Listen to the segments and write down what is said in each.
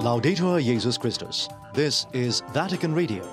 Laudetur Jesus Christus. This is Vatican Radio.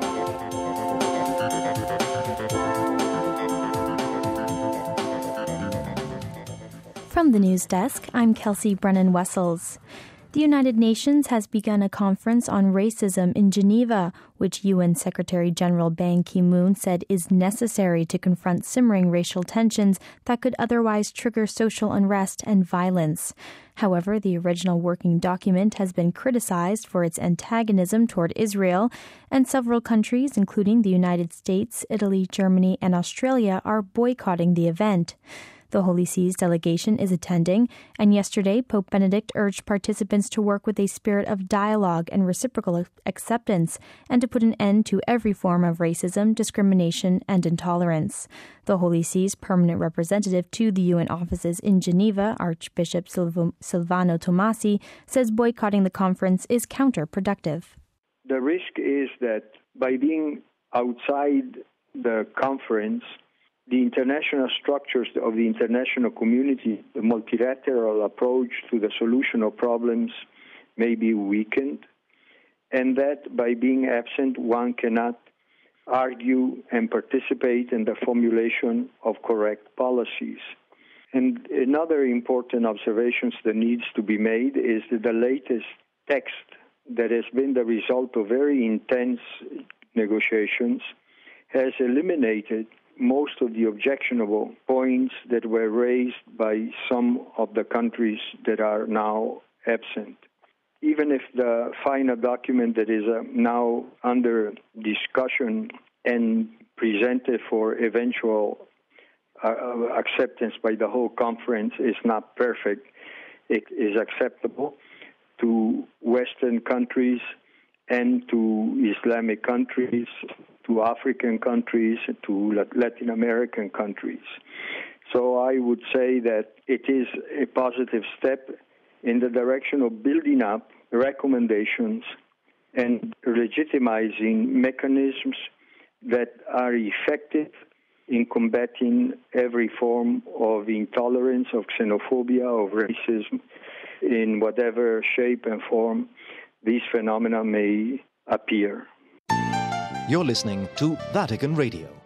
From the news desk, I'm Kelsey Brennan-Wessels. The United Nations has begun a conference on racism in Geneva, which UN Secretary-General Ban Ki-moon said is necessary to confront simmering racial tensions that could otherwise trigger social unrest and violence. However, the original working document has been criticized for its antagonism toward Israel, and several countries, including the United States, Italy, Germany, and Australia, are boycotting the event. The Holy See's delegation is attending, and yesterday Pope Benedict urged participants to work with a spirit of dialogue and reciprocal acceptance and to put an end to every form of racism, discrimination, and intolerance. The Holy See's permanent representative to the UN offices in Geneva, Archbishop Silvano Tomasi, says boycotting the conference is counterproductive. The risk is that by being outside the conference, the international structures of the international community, the multilateral approach to the solution of problems may be weakened, and that by being absent, one cannot argue and participate in the formulation of correct policies. And another important observation that needs to be made is that the latest text that has been the result of very intense negotiations has eliminated most of the objectionable points that were raised by some of the countries that are now absent. Even if the final document that is now under discussion and presented for eventual acceptance by the whole conference is not perfect, it is acceptable to Western countries and to Islamic countries, to African countries, to Latin American countries. So I would say that it is a positive step in the direction of building up recommendations and legitimizing mechanisms that are effective in combating every form of intolerance, of xenophobia, of racism, in whatever shape and form these phenomena may appear. You're listening to Vatican Radio.